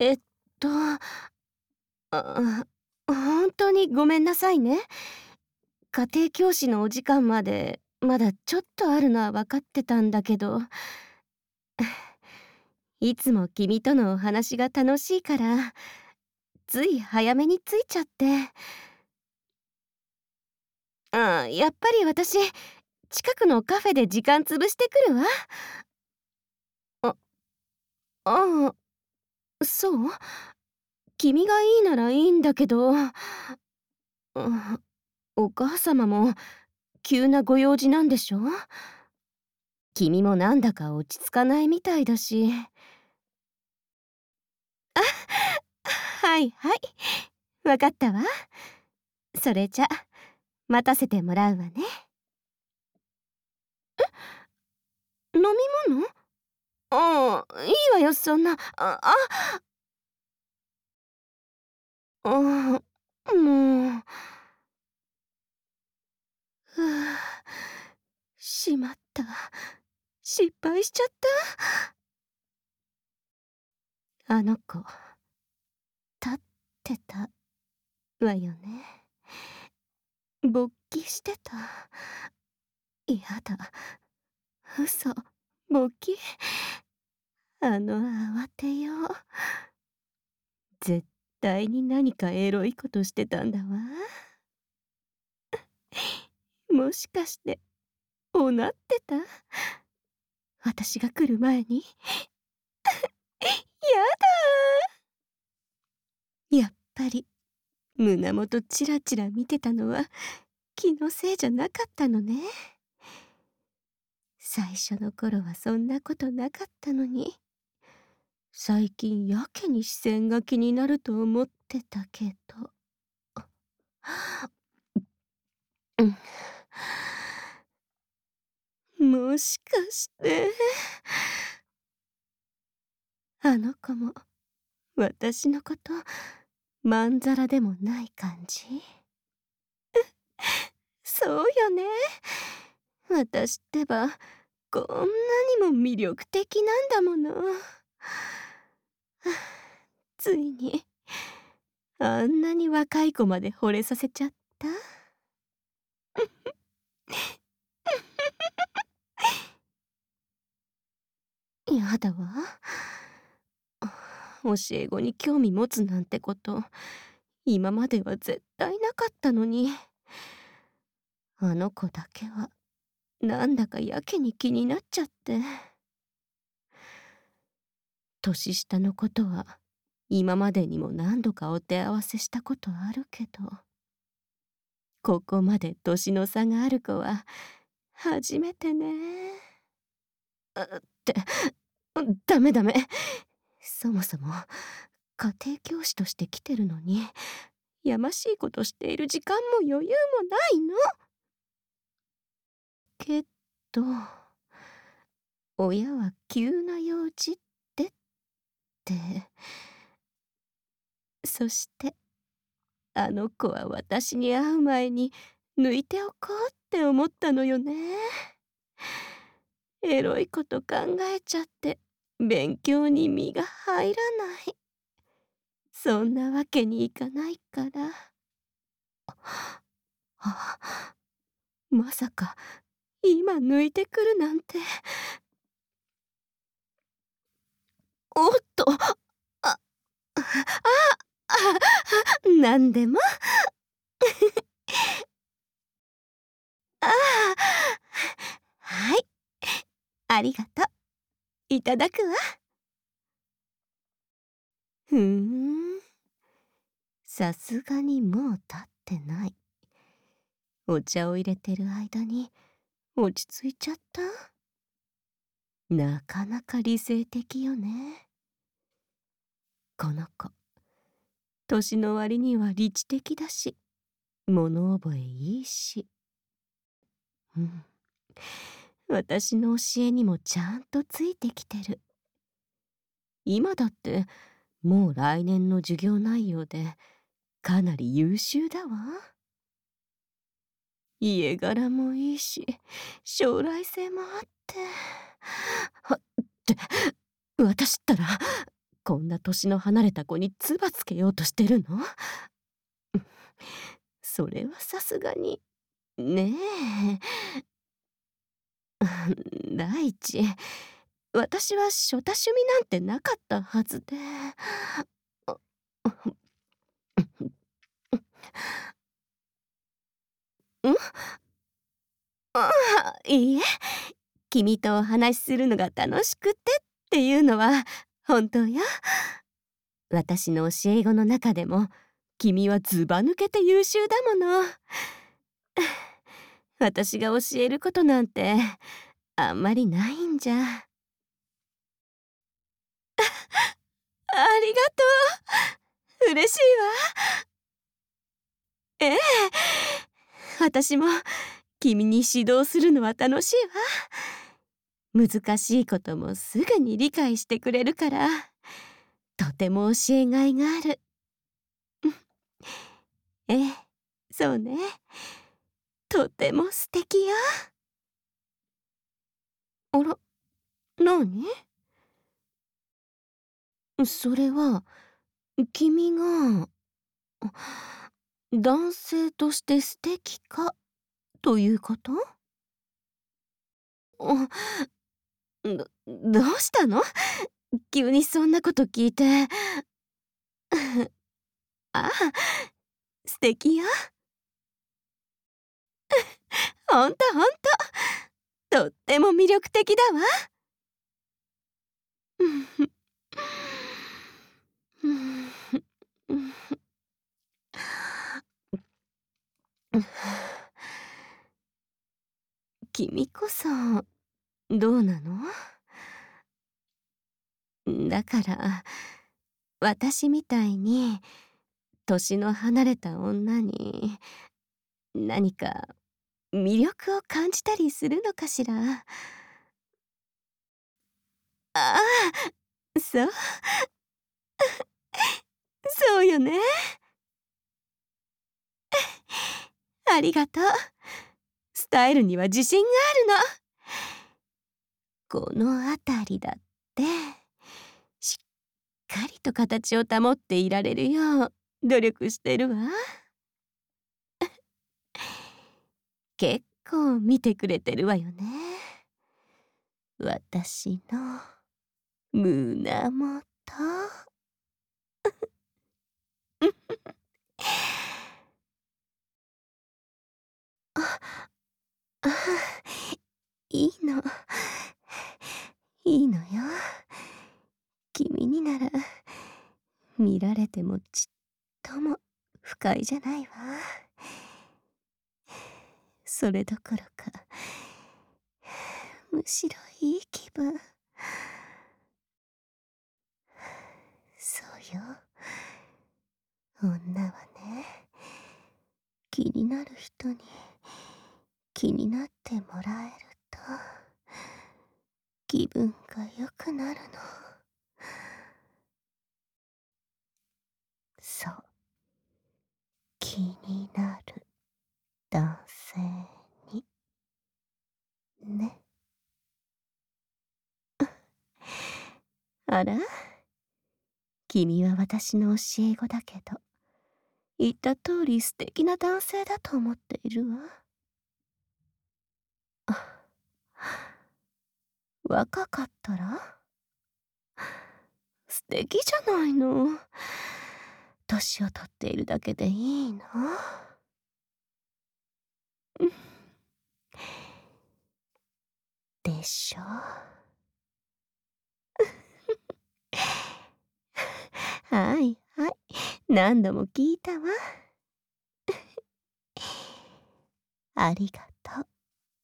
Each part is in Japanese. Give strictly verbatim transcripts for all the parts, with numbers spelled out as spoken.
えっと、あ、ほんとにごめんなさいね。家庭教師のお時間まで、まだちょっとあるのは分かってたんだけど、いつも君とのお話が楽しいから、つい早めに着いちゃって。あ、やっぱり私、近くのカフェで時間潰してくるわ。あ、ああ、そう？君がいいならいいんだけど、うん、お母様も急なご用事なんでしょ？君もなんだか落ち着かないみたいだし。あ、はいはい、わかったわ。それじゃ、待たせてもらうわね。え？飲み物？ああ、いいわよ、そんな。ああ。ああ、もう。ふあ、しまった。失敗しちゃった。あの子、立ってたわよね。勃起してた。やだ。嘘、勃起？あの慌てよう。絶対に何かエロいことしてたんだわ。もしかして、おなってた？私が来る前に。やだ。やっぱり、胸元チラチラ見てたのは、気のせいじゃなかったのね。最初の頃はそんなことなかったのに。最近やけに視線が気になると思ってたけど。うん。もしかして。あの子も、私のこと、まんざらでもない感じ？そうよね。私ってば、こんなにも魅力的なんだもの。ついに、あんなに若い子まで惚れさせちゃった。やだわ。教え子に興味持つなんてこと、今までは絶対なかったのに。あの子だけは、なんだかやけに気になっちゃって。年下のことは、今までにも何度かお手合わせしたことあるけど、ここまで年の差がある子は、初めてね。あ、って、ダメダメ。そもそも、家庭教師として来てるのに、やましいことしている時間も余裕もないの。けど、親は急な用事ってって。そして、あの子は私に会う前に抜いておこうって思ったのよね。エロいこと考えちゃって勉強に身が入らない。そんなわけにいかないから。あ、まさか今抜いてくるなんて。おっと、あ、あ、あ、なんでも。ああ、はい、ありがとう。いただくわ。ふーん、さすがにもう立ってない。お茶を入れてる間に落ち着いちゃった。なかなか理性的よね。この子、年の割には理知的だし、物覚えいいし。うん。私の教えにもちゃんとついてきてる。今だってもう来年の授業内容でかなり優秀だわ。家柄もいいし、将来性もあって。はって、私ったらこんな年の離れた子に唾つけようとしてるの？それはさすがに、ねえ。第一、私は初多趣味なんてなかったはずで。ん？ああ、いいえ、君とお話しするのが楽しくてっていうのは本当よ。私の教え子の中でも君はずば抜けて優秀だもの。私が教えることなんてあんまりないんじゃ。ありがとう。嬉しいわ。ええ、私も君に指導するのは楽しいわ。難しいこともすぐに理解してくれるから、とても教えがいがある。ええ、そうね。とても素敵よ。あら、なに？それは、君が、男性として素敵かということ？あ、どどうしたの？急にそんなこと聞いて。ああ、素敵よ。ほんとほんと。とっても魅力的だわ。君こそどうなの？だから私みたいに年の離れた女に何か魅力を感じたりするのかしら？ああ、そう。そうよね。ありがとう。スタイルには自信があるの。この辺りだってしっかりと形を保っていられるよう努力してるわ。結構見てくれてるわよね。私の胸元。あ、あ、いいの。いいのよ。君になら見られてもちっとも不快じゃないわ。それどころかむしろいい気分。そうよ。女はね、気になる人に気になってもらえると気分が良くなるの。そう、気になる男性にね。あら、君は私の教え子だけど、言った通り素敵な男性だと思っているわ。あ、若かったら素敵じゃないの。年を取っているだけでいいの。うん、でしょ。はいはい、何度も聞いたわ。ありがとう。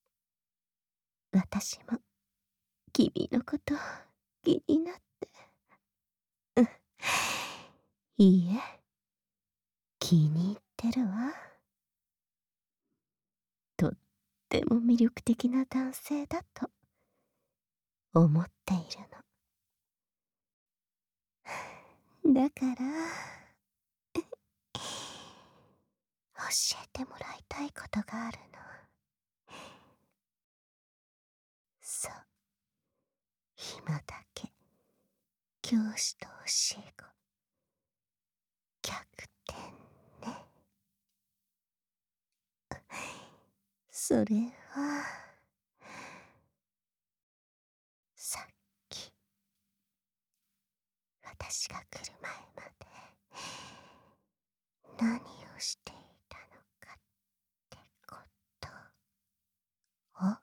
私も君のこと気になって。うん、いいえ、気に入ってるわ。とっても魅力的な男性だと思っているの。だから教えてもらいたいことがあるの。そう、今だけ教師と教え子、逆転ね。それは、さっき、私が来る前まで、何をしていたのかってこと。あ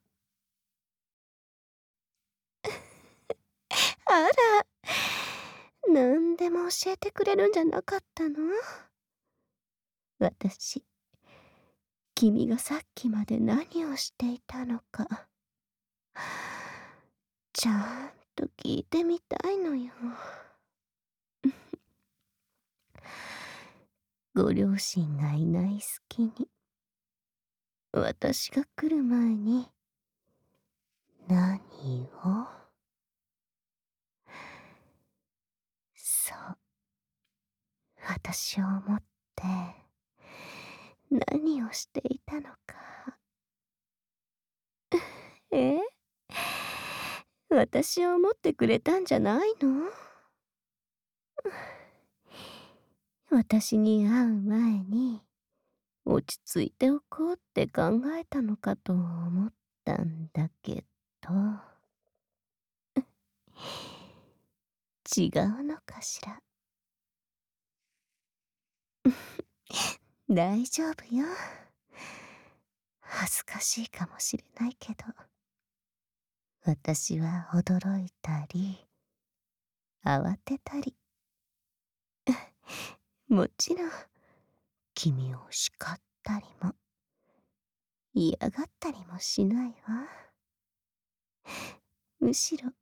あら、なんでも教えてくれるんじゃなかったの？私、君がさっきまで何をしていたのか、ちゃんと聞いてみたいのよ。ご両親がいない隙に、私が来る前に、何を？そう、私を思って、何をしていたのか。え？私を思ってくれたんじゃないの？私に会う前に、落ち着いておこうって考えたのかと思ったんだけど、違うのかしら。大丈夫よ。恥ずかしいかもしれないけど、私は驚いたり、慌てたり、もちろん、君を叱ったりも、嫌がったりもしないわ。むしろ、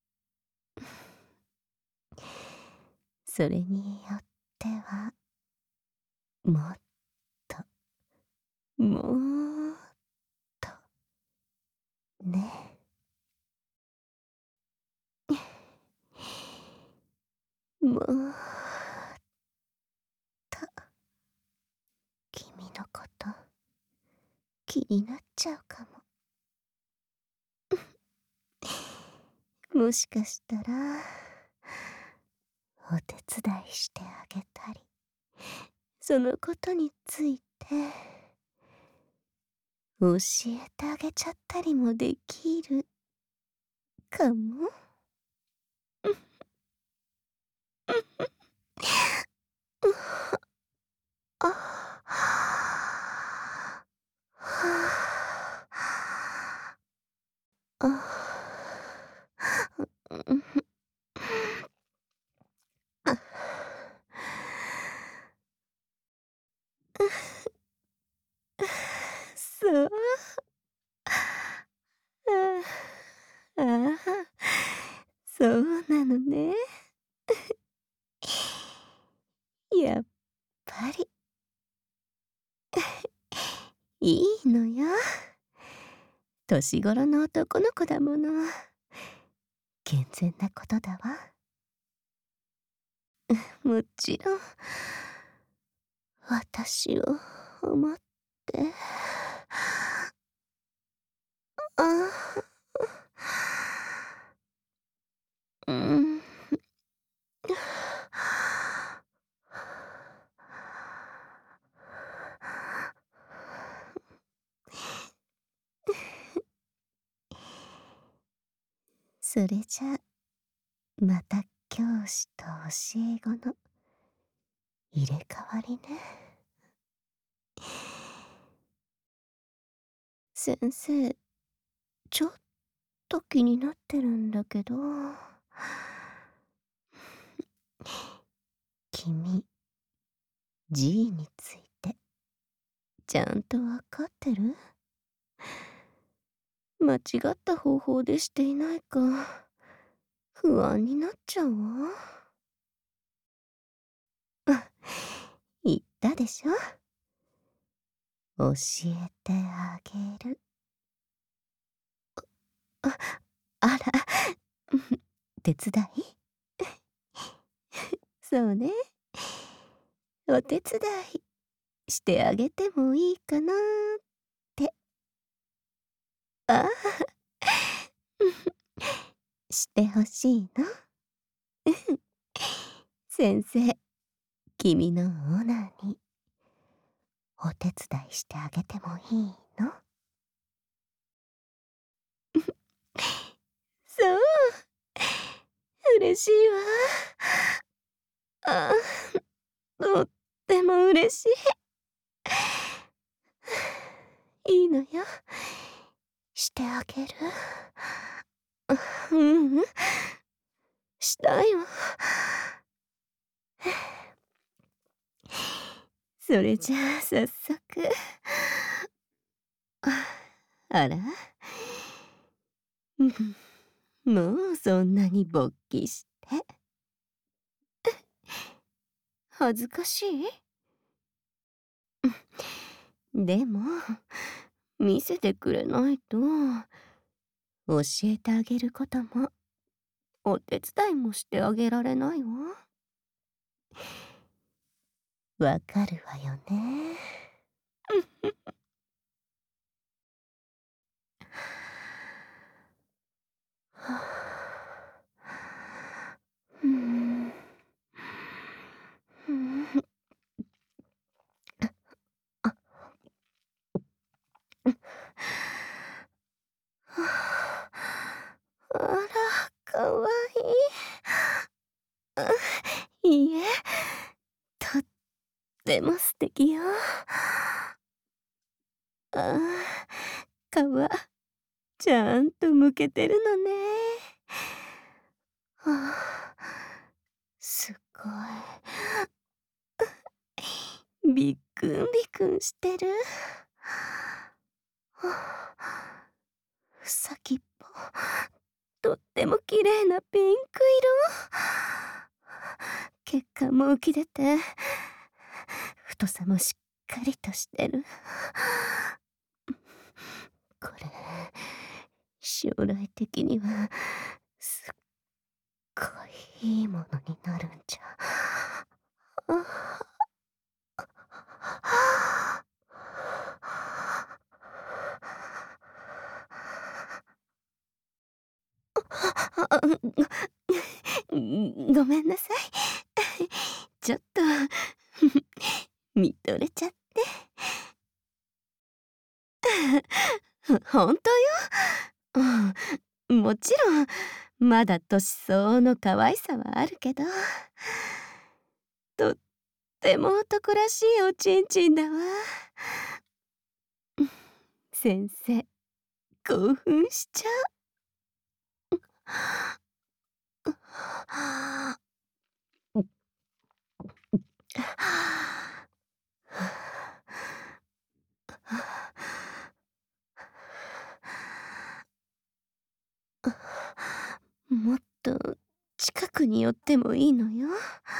それによっては、もっと、もっと、ね。もっと、君のこと、気になっちゃうかも。もしかしたら、お手伝いしてあげたり、そのことについて、教えてあげちゃったりもできるかも。ああそう。ああ、そうなのね。やっぱり、いいのよ。年頃の男の子だもの。健全なことだわ。もちろん、私を思って。ああ、うん。それじゃ、また教師と教え子の入れ替わりね。先生、ちょっと気になってるんだけど、君、G について、ちゃんとわかってる？間違った方法でしていないか、不安になっちゃうわ。あ、言ったでしょ？教えてあげる。あ、あら、手伝い？そうね。お手伝いしてあげてもいいかなって。ああ、してほしいの？ 先生、君のオーナーにお手伝いしてあげてもいいの？そう、嬉しいわ。ああ、とっても嬉しい。いいのよ。してあげる。ううん、したいわ。それじゃあ早速。あら、うん、もうそんなに勃起して。恥ずかしい？でも、見せてくれないと、教えてあげることも、お手伝いもしてあげられないわ。わかるわよね。うん。うん。あら、かわいい。いいえ、とっても素敵よ。ああ、皮、ちゃんとむけてるのね。はあ、すごい。びっくんびくんしてる。はあ、先っぽ、とっても綺麗なピンク色。血管も浮き出て、太さもしっかりとしてる。これ、将来的にはすっごいいいものになるんじゃ。ああ、ごごめんなさい。ちょっと見とれちゃって。ほほんとよ。うん、もちろんまだ年相応の可愛さはあるけど、とっても男らしいおちんちんだわ。先生、興奮しちゃう。もっと近くに寄ってもいいのよ。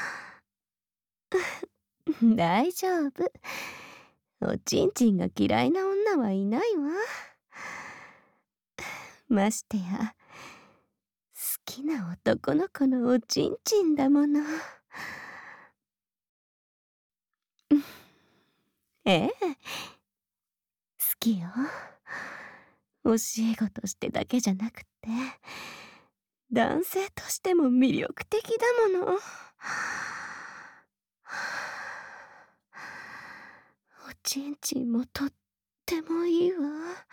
大丈夫。おちんちんが嫌いな女はいないわ。ましてや、好きな男の子のおちんちんだもの。ええ、好きよ。教え子としてだけじゃなくて、男性としても魅力的だもの。おちんちんもとってもいいわ。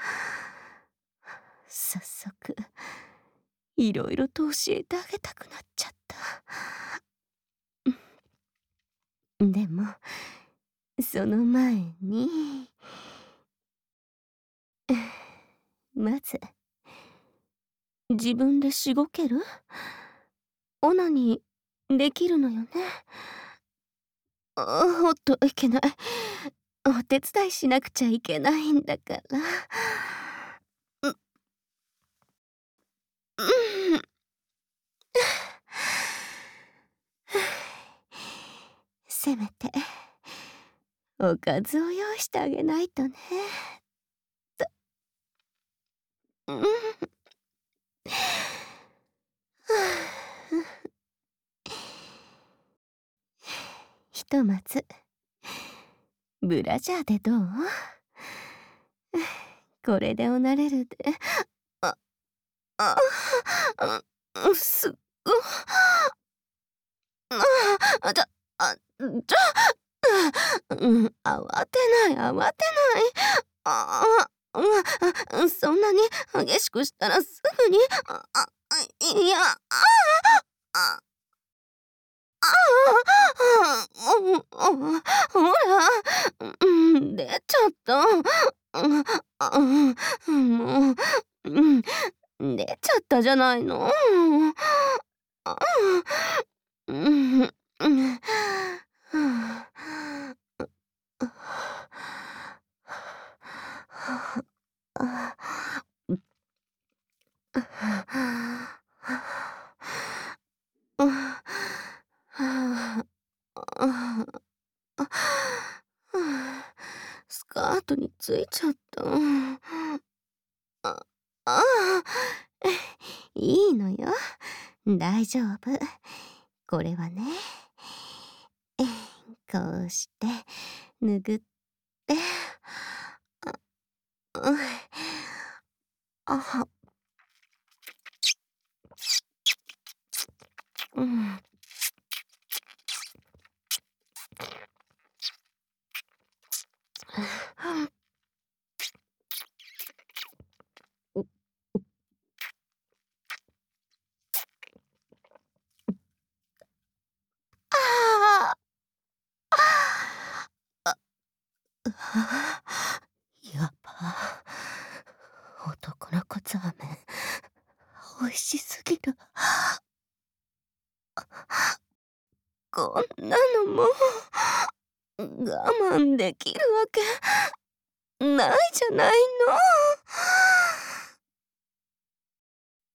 早速、いろいろと教えてあげたくなっちゃった。でも、その前に、まず、自分でしごける？オナニーできるのよね。あ、おっと、いけない。お手伝いしなくちゃいけないんだから。う、うん。せめて、おかずを用意してあげないとね。と、うん。ひとまず、ブラジャーでどう？これでおなれるで。あ、あ、あ、すっご。 あ、ちょ、あ、ちょ、うん、慌てない慌てない。ああ、うん、そんなに激しくしたらすぐに、あ、あ、いや、ああ、ああ、うん、ほら、うん、出ちゃった。うん、あ、もう、うん、出ちゃったじゃないの。ああ、うん、うん。スカートについちゃった。あ、ああ、いいのよ。大丈夫。これはね、こうして拭って、あ、うん、あ、うん。ああ。あ、やっぱ、男の子ザーメン、美味しすぎる。こんなのもう、我慢できるわけないじゃないの。